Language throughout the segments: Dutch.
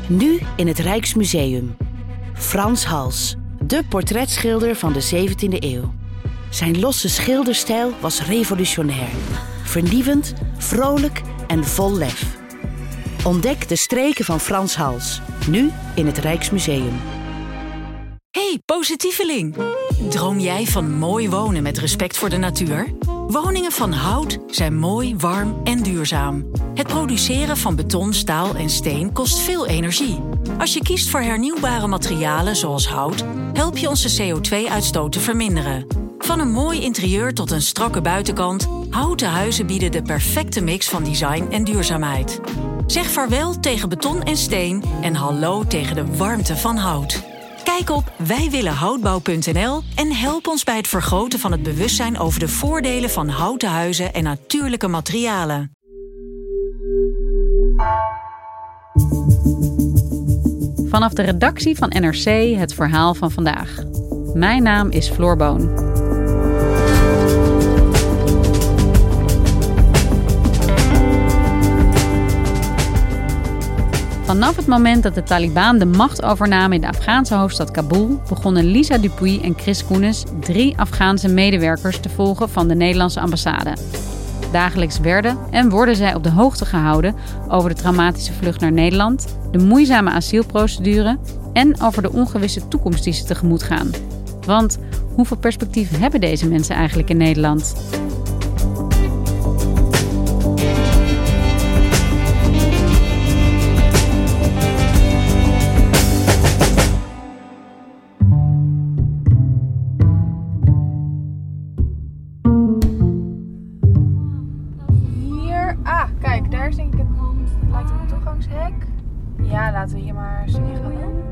Nu in het Rijksmuseum. Frans Hals, de portretschilder van de 17e eeuw. Zijn losse schilderstijl was revolutionair. Vernieuwend, vrolijk en vol lef. Ontdek de streken van Frans Hals. Nu in het Rijksmuseum. Hey, positieveling! Droom jij van mooi wonen met respect voor de natuur? Woningen van hout zijn mooi, warm en duurzaam. Het produceren van beton, staal en steen kost veel energie. Als je kiest voor hernieuwbare materialen zoals hout, help je onze CO2-uitstoot te verminderen. Van een mooi interieur tot een strakke buitenkant, houten huizen bieden de perfecte mix van design en duurzaamheid. Zeg vaarwel tegen beton en steen en hallo tegen de warmte van hout. Kijk op wijwillenhoutbouw.nl en help ons bij het vergroten van het bewustzijn over de voordelen van houten huizen en natuurlijke materialen. Vanaf de redactie van NRC het verhaal van vandaag. Mijn naam is Floor Boon. Vanaf het moment dat de Taliban de macht overnamen in de Afghaanse hoofdstad Kabul, begonnen Lisa Dupuy en Chris Koenis 3 Afghaanse medewerkers te volgen van de Nederlandse ambassade. Dagelijks werden en worden zij op de hoogte gehouden over de traumatische vlucht naar Nederland, de moeizame asielprocedure en over de ongewisse toekomst die ze tegemoet gaan. Want hoeveel perspectief hebben deze mensen eigenlijk in Nederland? Ja, laten we hier maar eens in gaan doen.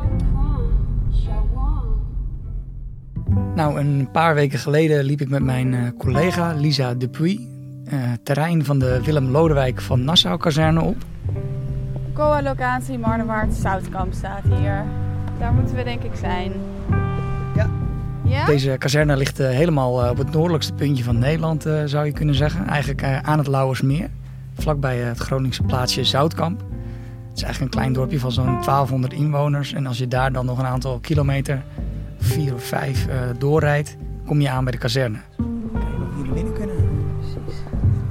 Nou, een paar weken geleden liep ik met mijn collega Lisa Dupuy het terrein van de Willem Lodewijk van Nassau-kazerne op. COA-locatie Marnewaard, Zoutkamp staat hier. Daar moeten we denk ik zijn. Ja? Deze kazerne ligt helemaal op het noordelijkste puntje van Nederland, zou je kunnen zeggen. Eigenlijk aan het Lauwersmeer, vlakbij het Groningse plaatsje Zoutkamp. Het is eigenlijk een klein dorpje van zo'n 1200 inwoners. En als je daar dan nog een aantal kilometer, 4 of 5, doorrijdt, kom je aan bij de kazerne. Kijken of we hier binnen kunnen. Precies.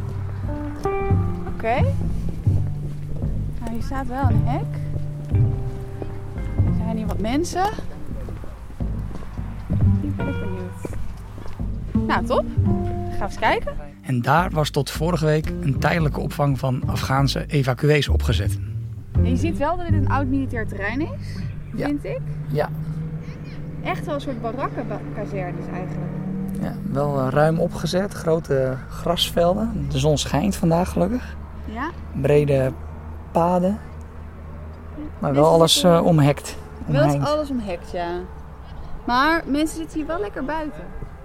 Oké. Nou, hier staat wel een hek. Er zijn hier wat mensen. Hier ben ik benieuwd. Nou, top. Gaan we eens kijken. En daar was tot vorige week een tijdelijke opvang van Afghaanse evacuees opgezet. En je ziet wel dat dit een oud militair terrein is, vind ik. Ja. Echt wel een soort barakkenkazernes eigenlijk. Ja, wel ruim opgezet, grote grasvelden. De zon schijnt vandaag gelukkig. Ja. Brede paden. Maar wel alles omhekt. Wel is alles omhekt, ja. Maar mensen zitten hier wel lekker buiten.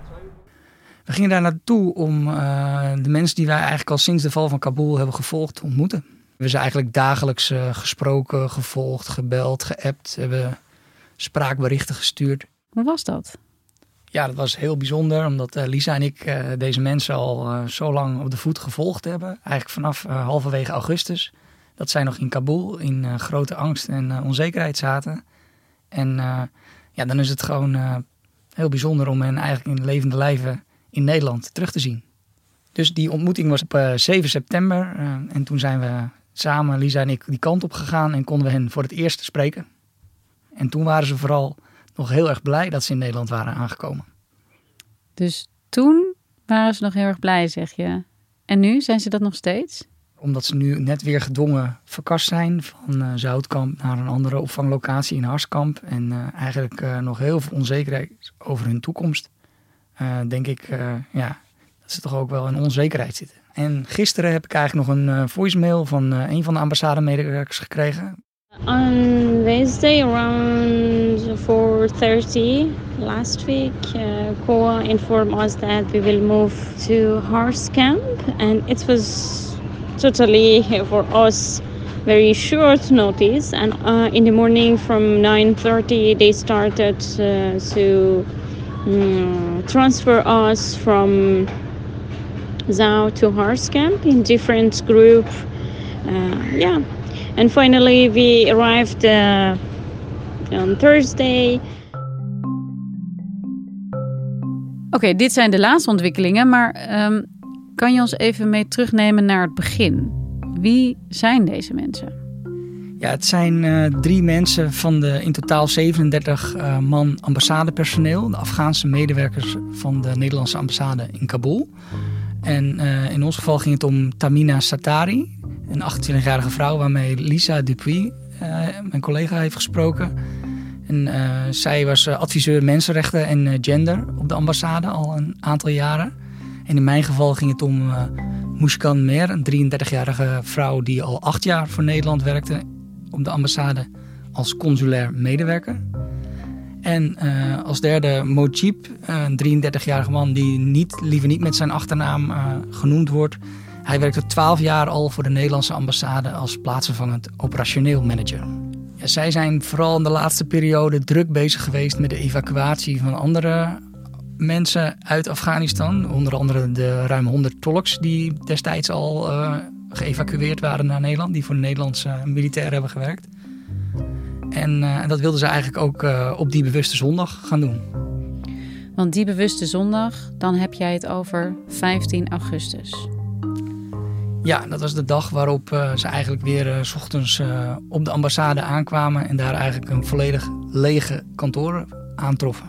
We gingen daar naartoe om de mensen die wij eigenlijk al sinds de val van Kabul hebben gevolgd te ontmoeten. We zijn eigenlijk dagelijks gesproken, gevolgd, gebeld, geappt. Hebben spraakberichten gestuurd. Hoe was dat? Ja, dat was heel bijzonder. Omdat Lisa en ik deze mensen al zo lang op de voet gevolgd hebben. Eigenlijk vanaf halverwege augustus. Dat zij nog in Kabul in grote angst en onzekerheid zaten. En ja, dan is het gewoon heel bijzonder om hen eigenlijk in levende lijven in Nederland terug te zien. Dus die ontmoeting was op 7 september. En toen zijn we samen, Lisa en ik, die kant op gegaan en konden we hen voor het eerst spreken. En toen waren ze vooral nog heel erg blij dat ze in Nederland waren aangekomen. Dus toen waren ze nog heel erg blij, zeg je. En nu zijn ze dat nog steeds? Omdat ze nu net weer gedwongen verkast zijn van Zoutkamp naar een andere opvanglocatie in Harskamp. En eigenlijk nog heel veel onzekerheid over hun toekomst. Denk ik dat ze toch ook wel in onzekerheid zitten. En gisteren heb ik eigenlijk nog een voicemail van een van de ambassademedewerkers gekregen. On Wednesday around 4:30 last week, COA informed us that we will move to Harskamp, and it was totally for us very short notice. And in the morning from 9:30 they started to transfer us from Zout to Harskamp in different group. And finally we arrived on Thursday. Oké, dit zijn de laatste ontwikkelingen, maar kan je ons even mee terugnemen naar het begin? Wie zijn deze mensen? Ja, het zijn 3 mensen van de in totaal 37 man ambassadepersoneel. De Afghaanse medewerkers van de Nederlandse ambassade in Kabul. En in ons geval ging het om Tamina Satari, een 28-jarige vrouw waarmee Lisa Dupuy, mijn collega, heeft gesproken. En zij was adviseur mensenrechten en gender op de ambassade al een aantal jaren. En in mijn geval ging het om Muskan Mer, een 33-jarige vrouw die al 8 jaar voor Nederland werkte op de ambassade als consulair medewerker. En als derde Mojib, een 33-jarige man die liever niet met zijn achternaam genoemd wordt. Hij werkte 12 jaar al voor de Nederlandse ambassade als plaatsvervangend operationeel manager. Ja, zij zijn vooral in de laatste periode druk bezig geweest met de evacuatie van andere mensen uit Afghanistan. Onder andere de ruim 100 tolks die destijds al geëvacueerd waren naar Nederland. Die voor de Nederlandse militairen hebben gewerkt. En dat wilden ze eigenlijk ook op die bewuste zondag gaan doen. Want die bewuste zondag, dan heb jij het over 15 augustus. Ja, dat was de dag waarop ze eigenlijk weer 's ochtends op de ambassade aankwamen en daar eigenlijk een volledig lege kantoor aantroffen.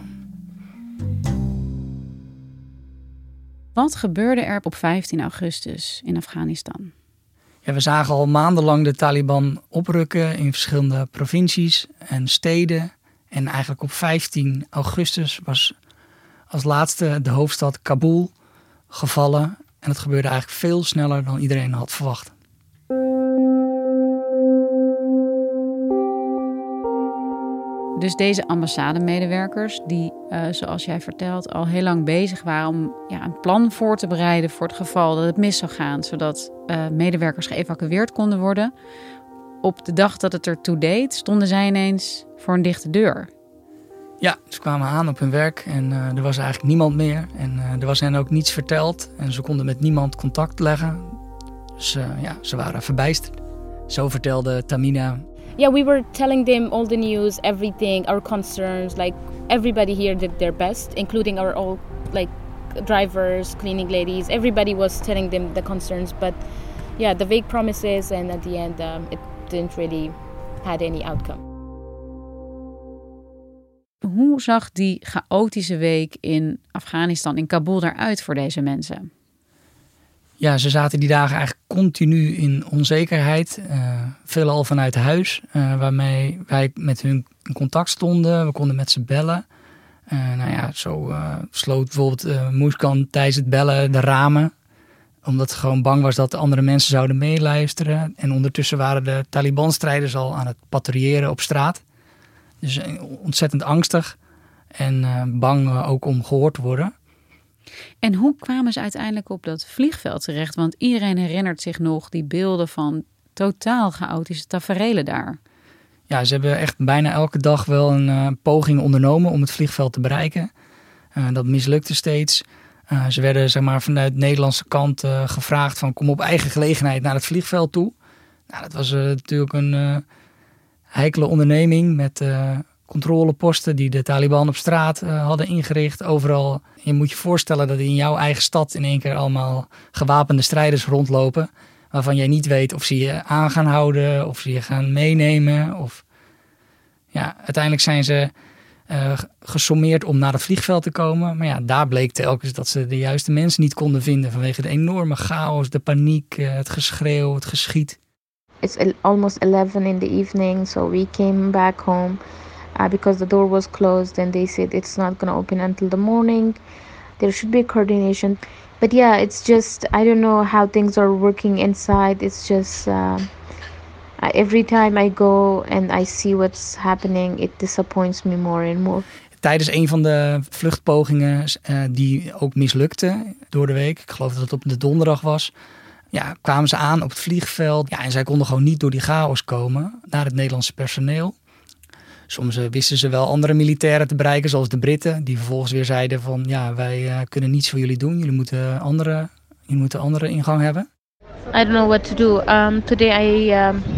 Wat gebeurde er op 15 augustus in Afghanistan? Ja, we zagen al maandenlang de Taliban oprukken in verschillende provincies en steden. En eigenlijk op 15 augustus was als laatste de hoofdstad Kabul gevallen. En dat gebeurde eigenlijk veel sneller dan iedereen had verwacht. Dus deze ambassademedewerkers die, zoals jij vertelt, al heel lang bezig waren om een plan voor te bereiden voor het geval dat het mis zou gaan, zodat medewerkers geëvacueerd konden worden. Op de dag dat het ertoe deed, stonden zij ineens voor een dichte deur. Ja, ze kwamen aan op hun werk en er was eigenlijk niemand meer. En er was hen ook niets verteld en ze konden met niemand contact leggen. Dus ze waren verbijsterd. Zo vertelde Tamina. Yeah, we were telling them all the news, everything, our concerns. Like everybody here did their best, including our all drivers, cleaning ladies. Everybody was telling them the concerns, but yeah, the vague promises, and at the end, it didn't really had any outcome. Hoe zag die chaotische week in Afghanistan, in Kabul, eruit voor deze mensen? Ja, ze zaten die dagen eigenlijk continu in onzekerheid. Veelal vanuit huis, waarmee wij met hun in contact stonden. We konden met ze bellen. Zo sloot bijvoorbeeld Muskan tijdens het bellen de ramen. Omdat ze gewoon bang was dat andere mensen zouden meeluisteren. En ondertussen waren de Taliban-strijders al aan het patrouilleren op straat. Dus ontzettend angstig en bang ook om gehoord te worden. En hoe kwamen ze uiteindelijk op dat vliegveld terecht? Want iedereen herinnert zich nog die beelden van totaal chaotische taferelen daar. Ja, ze hebben echt bijna elke dag wel een poging ondernomen om het vliegveld te bereiken. Dat mislukte steeds. Ze werden vanuit de Nederlandse kant gevraagd van kom op eigen gelegenheid naar het vliegveld toe. Nou, dat was natuurlijk een heikele onderneming met controleposten die de Taliban op straat hadden ingericht. Overal. Je moet je voorstellen dat in jouw eigen stad in één keer allemaal gewapende strijders rondlopen. Waarvan jij niet weet of ze je aan gaan houden of ze je gaan meenemen. Uiteindelijk zijn ze gesommeerd om naar het vliegveld te komen. Maar ja, daar bleek telkens dat ze de juiste mensen niet konden vinden. Vanwege de enorme chaos, de paniek, het geschreeuw, het geschiet. It's almost 11 in the evening, so we came back home because the door was closed and they said it's not going to open until the morning. There should be coordination. But yeah, it's just, I don't know how things are working inside. It's just, every time I go and I see what's happening, it disappoints me more and more. Tijdens een van de vluchtpogingen die ook mislukte door de week, ik geloof dat het op de donderdag was, kwamen ze aan op het vliegveld. Ja, en zij konden gewoon niet door die chaos komen naar het Nederlandse personeel. Soms wisten ze wel andere militairen te bereiken, zoals de Britten, die vervolgens weer zeiden van wij kunnen niets voor jullie doen. Jullie moeten andere ingang hebben. I don't know what to do. Today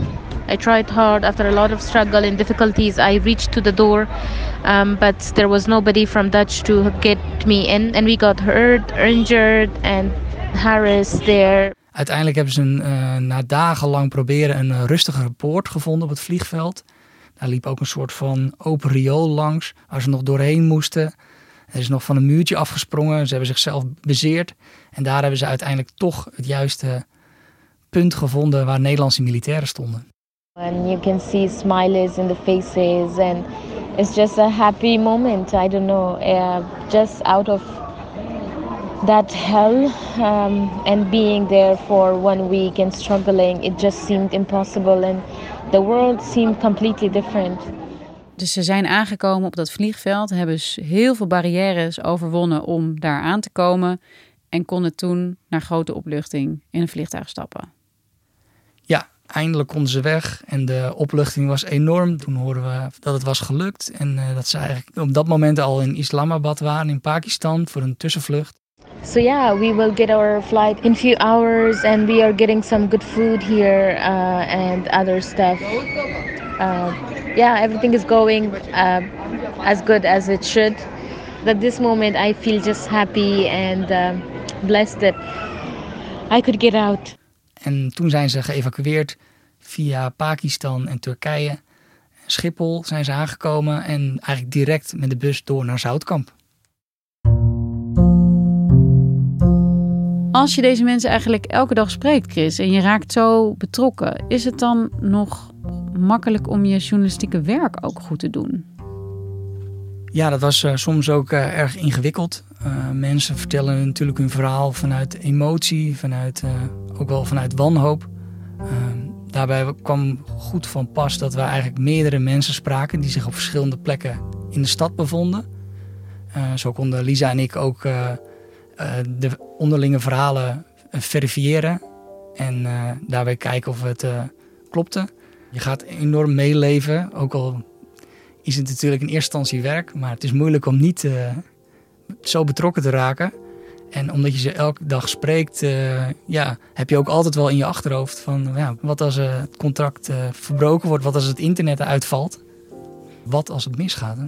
I tried hard. After a lot of struggle and difficulties, I reached to the door, but there was nobody from Dutch to get me in. And we got hurt, injured, and harassed there. Uiteindelijk hebben ze na dagenlang proberen een rustige poort gevonden op het vliegveld. Daar liep ook een soort van open riool langs, waar ze nog doorheen moesten. Er is nog van een muurtje afgesprongen. Ze hebben zichzelf bezeerd. En daar hebben ze uiteindelijk toch het juiste punt gevonden waar Nederlandse militairen stonden. And you can see smiles in the faces and it's just a happy moment. I don't know, just out of that hell and being there for 1 week and struggling, it just seemed impossible and the world seemed completely different. Dus ze zijn aangekomen op dat vliegveld, hebben heel veel barrières overwonnen om daar aan te komen en konden toen naar grote opluchting in een vliegtuig stappen. Ja, eindelijk konden ze weg en de opluchting was enorm. Toen hoorden we dat het was gelukt en dat ze eigenlijk op dat moment al in Islamabad waren in Pakistan voor een tussenvlucht. So yeah, we will get our flight in a few hours and we are getting some good food here and other stuff. Yeah, everything is going as good as it should. At this moment I feel just happy and blessed that I could get out. En toen zijn ze geëvacueerd via Pakistan en Turkije. Schiphol zijn ze aangekomen en eigenlijk direct met de bus door naar Zoutkamp. Als je deze mensen eigenlijk elke dag spreekt, Chris, en je raakt zo betrokken, is het dan nog makkelijk om je journalistieke werk ook goed te doen? Ja, dat was soms ook erg ingewikkeld. Mensen vertellen natuurlijk hun verhaal vanuit emotie, ook wel vanuit wanhoop. Daarbij kwam goed van pas dat we eigenlijk meerdere mensen spraken die zich op verschillende plekken in de stad bevonden. Zo konden Lisa en ik ook de onderlinge verhalen verifiëren en daarbij kijken of het klopte. Je gaat enorm meeleven, ook al is het natuurlijk in eerste instantie werk, maar het is moeilijk om niet zo betrokken te raken. En omdat je ze elke dag spreekt, heb je ook altijd wel in je achterhoofd van wat als het contract verbroken wordt, wat als het internet uitvalt, wat als het misgaat. Hè?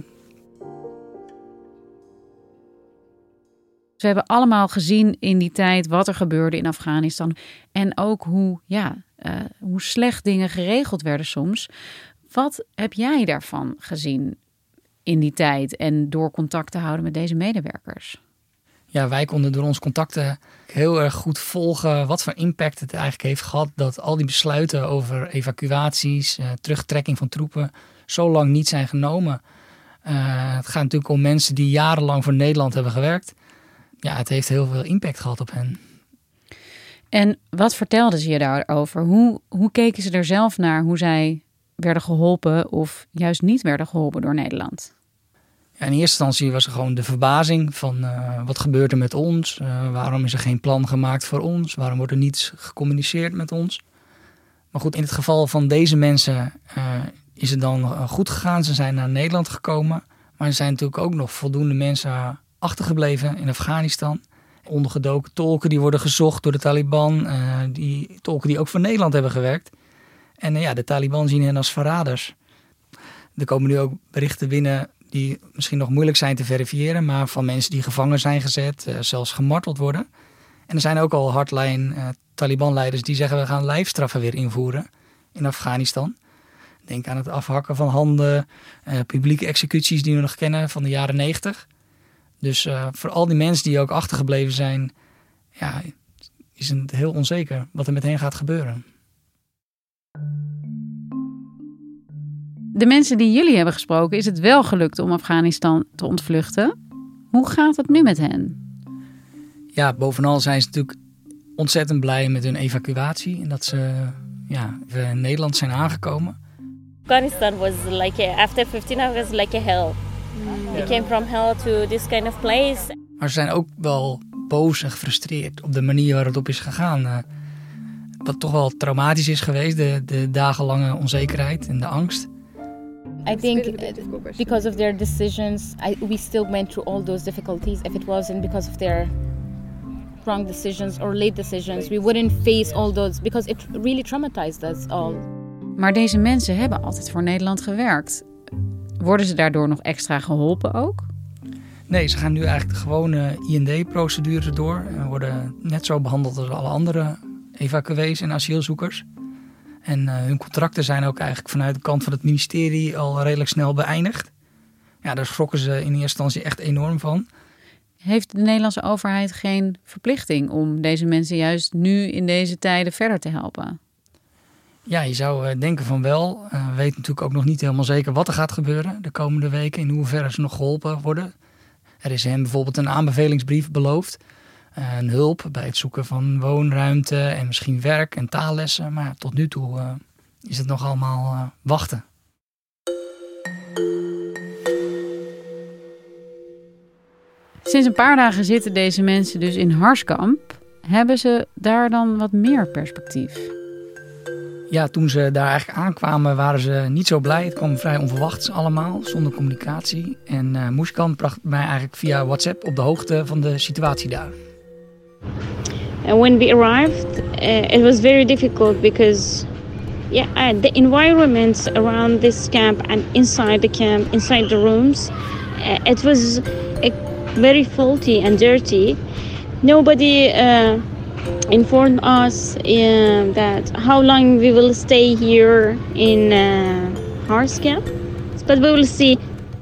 We hebben allemaal gezien in die tijd wat er gebeurde in Afghanistan. En ook hoe slecht dingen geregeld werden soms. Wat heb jij daarvan gezien in die tijd en door contact te houden met deze medewerkers? Ja, wij konden door onze contacten heel erg goed volgen wat voor impact het eigenlijk heeft gehad dat al die besluiten over evacuaties, terugtrekking van troepen zo lang niet zijn genomen. Het gaat natuurlijk om mensen die jarenlang voor Nederland hebben gewerkt. Ja, het heeft heel veel impact gehad op hen. En wat vertelden ze je daarover? Hoe keken ze er zelf naar hoe zij werden geholpen of juist niet werden geholpen door Nederland? Ja, in eerste instantie was er gewoon de verbazing van wat gebeurt er met ons? Waarom is er geen plan gemaakt voor ons? Waarom wordt er niets gecommuniceerd met ons? Maar goed, in het geval van deze mensen is het dan goed gegaan. Ze zijn naar Nederland gekomen. Maar er zijn natuurlijk ook nog voldoende mensen achtergebleven in Afghanistan. Ondergedoken tolken die worden gezocht door de Taliban. Die tolken die ook voor Nederland hebben gewerkt. En de Taliban zien hen als verraders. Er komen nu ook berichten binnen die misschien nog moeilijk zijn te verifiëren, maar van mensen die gevangen zijn gezet, zelfs gemarteld worden. En er zijn ook al hardline Taliban-leiders die zeggen we gaan lijfstraffen weer invoeren in Afghanistan. Denk aan het afhakken van handen, publieke executies die we nog kennen van de jaren 90. Dus voor al die mensen die ook achtergebleven zijn, is het heel onzeker wat er met hen gaat gebeuren. De mensen die jullie hebben gesproken, is het wel gelukt om Afghanistan te ontvluchten. Hoe gaat het nu met hen? Ja, bovenal zijn ze natuurlijk ontzettend blij met hun evacuatie. En dat ze in Nederland zijn aangekomen. Afghanistan was after 15 hours like a hell. We came from hell to this kind of place. Maar ze zijn ook wel boos en gefrustreerd op de manier waarop het op is gegaan. Wat toch wel traumatisch is geweest, de dagenlange onzekerheid en de angst. I think because of their decisions, we still went through all those difficulties. If it wasn't because of their wrong decisions or late decisions, we wouldn't face all those because it really traumatized us all. Maar deze mensen hebben altijd voor Nederland gewerkt. Worden ze daardoor nog extra geholpen ook? Nee, ze gaan nu eigenlijk de gewone IND-procedure door. En worden net zo behandeld als alle andere evacuees en asielzoekers. En hun contracten zijn ook eigenlijk vanuit de kant van het ministerie al redelijk snel beëindigd. Ja, daar schrokken ze in eerste instantie echt enorm van. Heeft de Nederlandse overheid geen verplichting om deze mensen juist nu in deze tijden verder te helpen? Ja, je zou denken van wel. We weten natuurlijk ook nog niet helemaal zeker wat er gaat gebeuren de komende weken. In hoeverre ze nog geholpen worden. Er is hen bijvoorbeeld een aanbevelingsbrief beloofd. Een hulp bij het zoeken van woonruimte en misschien werk en taallessen. Maar tot nu toe is het nog allemaal wachten. Sinds een paar dagen zitten deze mensen dus in Harskamp. Hebben ze daar dan wat meer perspectief? Ja, toen ze daar eigenlijk aankwamen waren ze niet zo blij. Het kwam vrij onverwachts allemaal, zonder communicatie. En Moeskan bracht mij eigenlijk via WhatsApp op de hoogte van de situatie daar. When we arrived, it was very difficult because the environment around this camp and inside the camp, inside the rooms, it was very faulty and dirty. Nobody informed us that how long we will stay here in Harskamp, but we will see.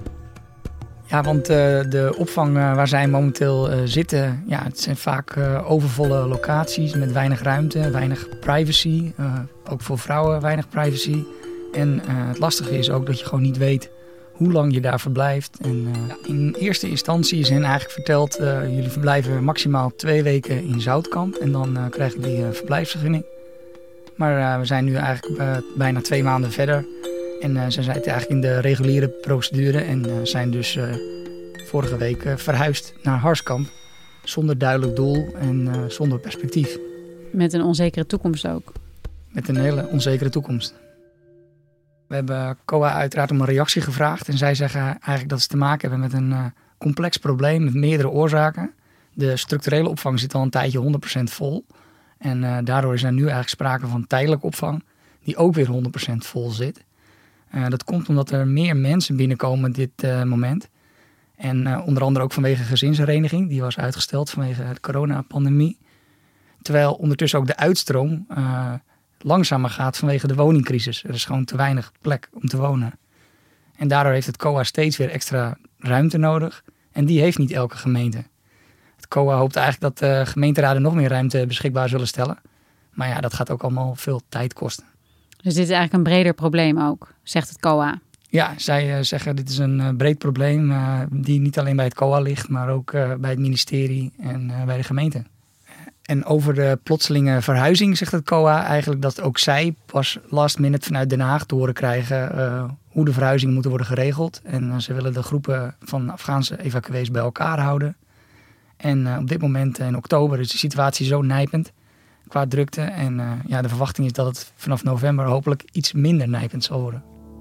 Ja, want de opvang waar zij momenteel zitten, ja, het zijn vaak overvolle locaties met weinig ruimte, weinig privacy. Ook voor vrouwen weinig privacy. En het lastige is ook dat je gewoon niet weet hoe lang je daar verblijft. En in eerste instantie is hen eigenlijk verteld, jullie verblijven maximaal 2 weken in Zoutkamp en dan krijgen jullie een verblijfsvergunning. Maar we zijn nu eigenlijk bijna 2 maanden verder. En ze zijn eigenlijk in de reguliere procedure en zijn dus vorige week verhuisd naar Harskamp. Zonder duidelijk doel en zonder perspectief. Met een onzekere toekomst ook. Met een hele onzekere toekomst. We hebben COA uiteraard om een reactie gevraagd. En zij zeggen eigenlijk dat ze te maken hebben met een complex probleem met meerdere oorzaken. De structurele opvang zit al een tijdje 100% vol. En daardoor is er nu eigenlijk sprake van tijdelijke opvang die ook weer 100% vol zit. Dat komt omdat er meer mensen binnenkomen op dit moment. En onder andere ook vanwege gezinshereniging. Die was uitgesteld vanwege de coronapandemie. Terwijl ondertussen ook de uitstroom langzamer gaat vanwege de woningcrisis. Er is gewoon te weinig plek om te wonen. En daardoor heeft het COA steeds weer extra ruimte nodig. En die heeft niet elke gemeente. Het COA hoopt eigenlijk dat de gemeenteraden nog meer ruimte beschikbaar zullen stellen. Maar ja, dat gaat ook allemaal veel tijd kosten. Dus dit is eigenlijk een breder probleem ook, zegt het COA. Ja, zij zeggen dit is een breed probleem die niet alleen bij het COA ligt, maar ook bij het ministerie en bij de gemeente. En over de plotselinge verhuizing zegt het COA eigenlijk dat ook zij pas last minute vanuit Den Haag te horen krijgen hoe de verhuizingen moeten worden geregeld. En ze willen de groepen van Afghaanse evacuees bij elkaar houden. En op dit moment in oktober is de situatie zo nijpend qua drukte. En de verwachting is dat het vanaf november hopelijk iets minder nijpend zal worden.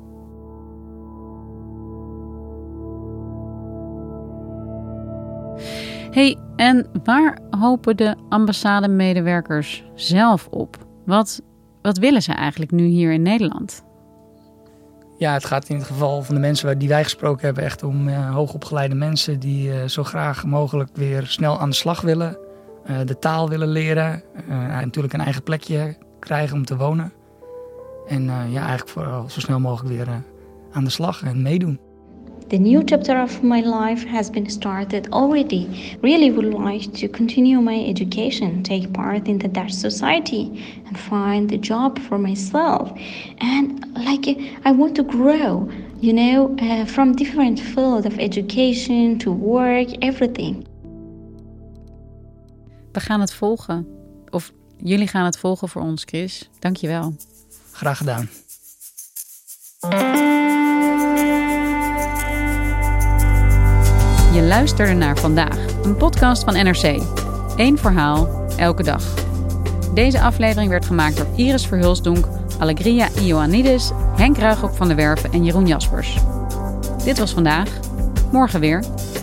Hey, en waar hopen de ambassademedewerkers zelf op? Wat willen ze eigenlijk nu hier in Nederland? Ja, het gaat in het geval van de mensen die wij gesproken hebben echt om hoogopgeleide mensen die zo graag mogelijk weer snel aan de slag willen. De taal willen leren. Natuurlijk een eigen plekje krijgen om te wonen. En eigenlijk vooral zo snel mogelijk weer aan de slag en meedoen. The new chapter of my life has been started already. Really would like to continue my education, take part in the Dutch society and find a job for myself. And I want to grow, from different fields of education to work, everything. We gaan het volgen. Of jullie gaan het volgen voor ons, Chris. Dank je wel. Graag gedaan. Je luisterde naar Vandaag, een podcast van NRC. 1 verhaal, elke dag. Deze aflevering werd gemaakt door Iris Verhulsdonk, Allegria Ioannidis, Henk Ruigrok van der Werven en Jeroen Jaspers. Dit was Vandaag. Morgen weer.